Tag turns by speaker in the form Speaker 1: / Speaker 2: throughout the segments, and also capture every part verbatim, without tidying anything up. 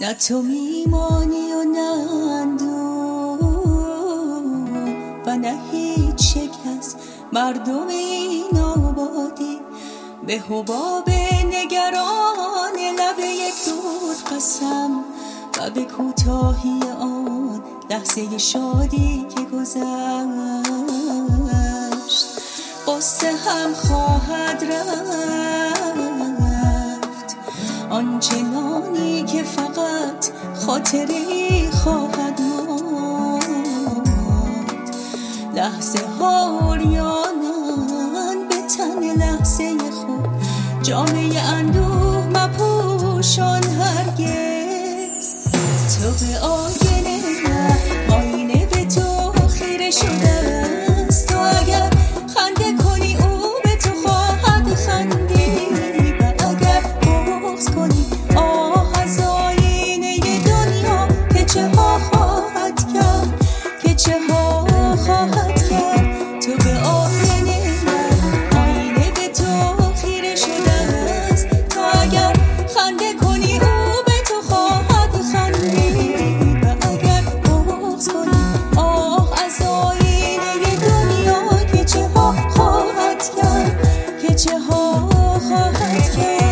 Speaker 1: نه تو میمانی و نه اندوه و نه هیچ شکست مردم این آبادی به حباب نگران لب یک دود قسم و به کوتاهی آن لحظه شادی که گذشت. قصه هم خواهد رفت آنچنانی که فقط خاطری خواهد ماند. لحظه ها عریانند به تن لحظه خود، جامعه اندوه مپوشان هرگز. تو به آینه نه، آینه به تو خیره شده است. تو اگر خنده کنی او به تو خواهد خندید و اگر بغض کنی آه از آینه دنیا که چه ها خواهد کرد، که چه ها خواهد کرد. تو به آینه نه، آینه به تو خیره شده است. تو اگر خنده کنی او به تو خواهد خندید و اگر بغض کنی آه از آینه دنیا که چه ها خواهد کرد، که چه ها خواهد کرد.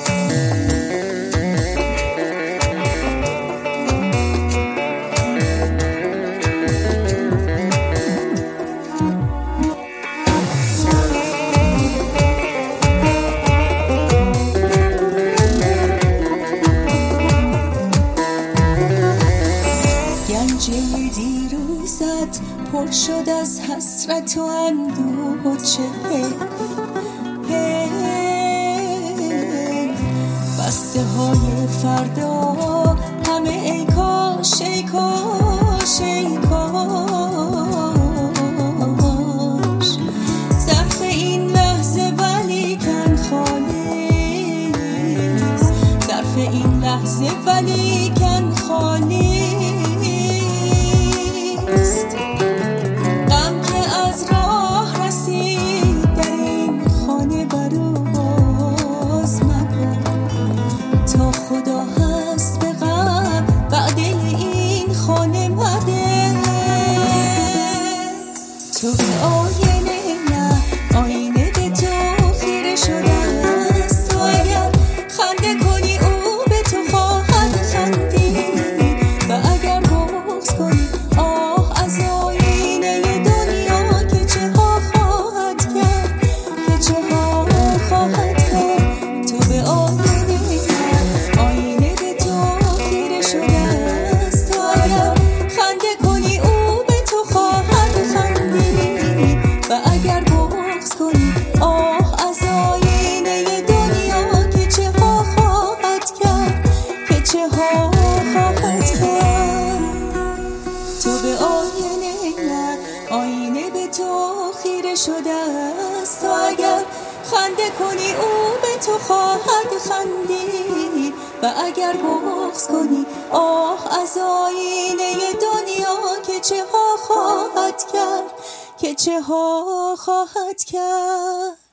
Speaker 1: گنجه دیروزت پر شد از حسرت و اندوه و چه حیف حیف. بسته های فردا همه ای کاش ای کاش ای کاش. ظرف این لحظه ولیکن خالی، ظرف این لحظه ولیکن خالی. غم که از راه رسید در این خانه برو باز مکن. تا خدا هست به غم بعد این خانه مده. تو به آینه نه، آینه به تو خیره شده است. تو اگر خنده کنی او به تو خواهد خندید و اگر بغض کنی آه از آینه دنیا که چه ها خواهد کرد، که چه ها خواهد کرد. تو به آینه نه، آینه به تو خیره شده است. تو اگر خنده کنی او به تو خواهد خندید و اگر بغض کنی آه از آینه دنیا که چه ها خواهد کرد، که چه ها خواهد کرد. تو به آینه نه، آینه به تو خیره شده است. تو اگر خنده کنی او به تو خواهد خندید و اگر بغض کنی آه از آینه دنیا که چه ها خواهد کرد، که چه ها خواهد کرد.